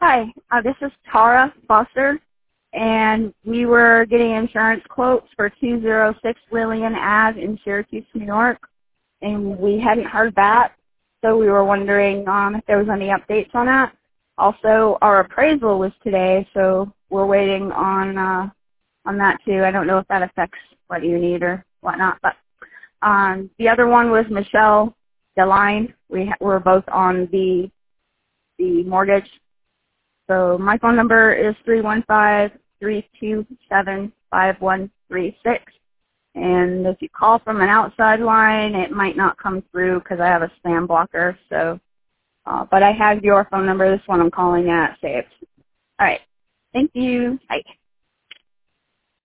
Hi, this is Tara Foster, and we were getting insurance quotes for 206 Lillian Ave in Syracuse, New York, and we hadn't heard back, so we were wondering if there was any updates on that. Also, our appraisal was today, so we're waiting on that too. I don't know if that affects what you need or whatnot, but the other one was Michelle Deline. We're both on the mortgage. So my phone number is 315-327-5136. And if you call from an outside line, it might not come through because I have a spam blocker. So, but I have your phone number, this one I'm calling at, saved. All right. Thank you. Bye.